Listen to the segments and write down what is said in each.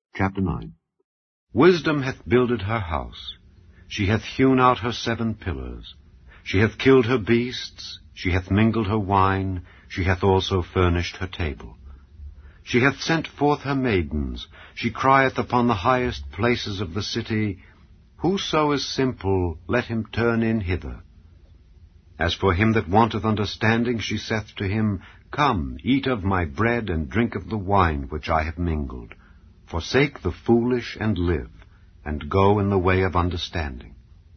Chapter 9. Wisdom hath builded her house. She hath hewn out her 7 pillars. She hath killed her beasts. She hath mingled her wine. She hath also furnished her table. She hath sent forth her maidens. She crieth upon the highest places of the city, Whoso is simple, let him turn in hither. As for him that wanteth understanding, she saith to him, Come, eat of my bread, and drink of the wine which I have mingled. Forsake the foolish, and live, and go in the way of understanding.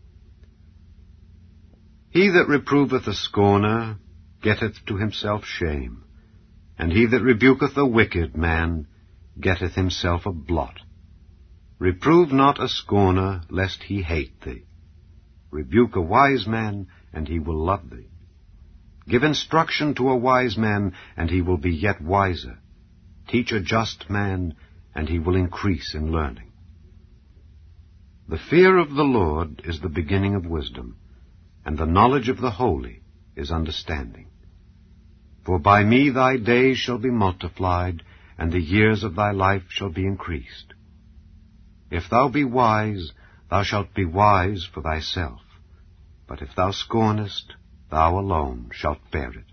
He that reproveth a scorner getteth to himself shame, and he that rebuketh a wicked man getteth himself a blot. Reprove not a scorner, lest he hate thee. Rebuke a wise man, and he will love thee. Give instruction to a wise man, and he will be yet wiser. Teach a just man, and he will increase in learning. The fear of the Lord is the beginning of wisdom, and the knowledge of the holy is understanding. For by me thy days shall be multiplied, and the years of thy life shall be increased. If thou be wise, thou shalt be wise for thyself, but if thou scornest, thou alone shalt bear it.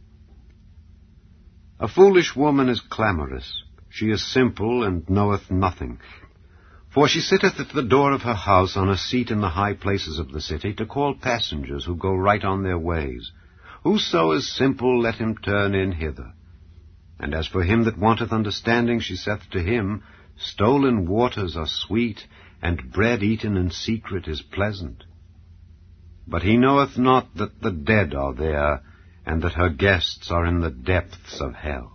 A foolish woman is clamorous. She is simple, and knoweth nothing. For she sitteth at the door of her house on a seat in the high places of the city, to call passengers who go right on their ways. Whoso is simple, let him turn in hither. And as for him that wanteth understanding, she saith to him, Stolen waters are sweet, and bread eaten in secret is pleasant. But he knoweth not that the dead are there, and that her guests are in the depths of hell.